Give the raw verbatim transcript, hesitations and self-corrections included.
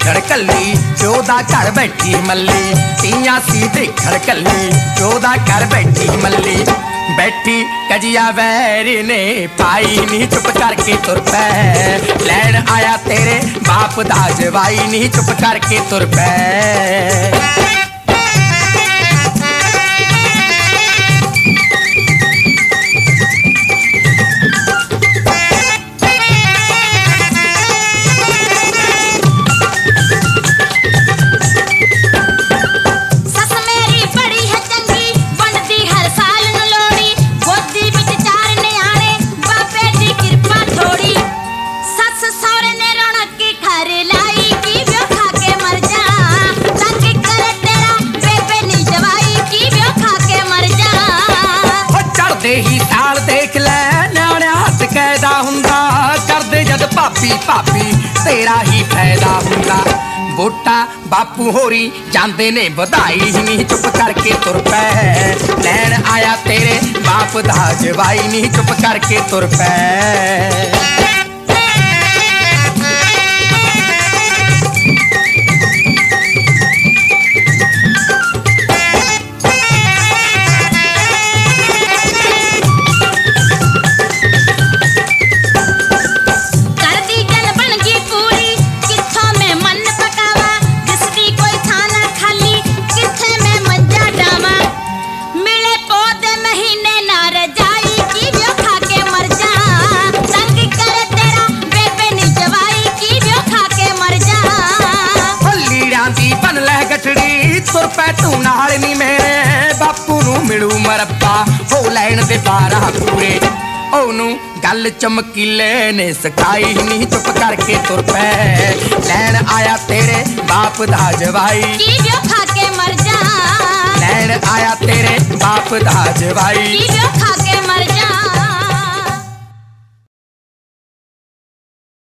ਦੇਖਣ ਕੱਲੀ ਪਿਓ ਦਾ ਘਰ ਬੈਠੀ ਮੱਲੀ ਤੀਆਂ ਸੀ ਦੇਖਣ ਕੱਲੀ ਪਿਓ ਦਾ ਘਰ ਬੈਠੀ ਮੱਲੀ बैठी कजिया वैर ने पाई नी चुप करके तुर पै लैन आया तेरे बाप दा जवाई नी चुप करके तुर पै ही साल देख लै न्याणे हथ कैदा हुंदा करदे जद भापी भापी तेरा ही फायदा हुंदा वोटा बापू होरी जांदे ने बधाई नी चुप करके तुर पै लैन आया तेरे बाप दा जवाई नी चुप करके तुर पै तुर पै तू नाल नी मेरे बापू नू मिलू मरब्बा हो लैन दे बारह पूरे ओनू गल चमकीले ने सिखाई नी चुप करके तुर पै लैन आया तेरे बाप दा जवाई की ब्यो खा के मर जा लैन आया तेरे बाप दा जवाई की ब्यो खा के मर जा।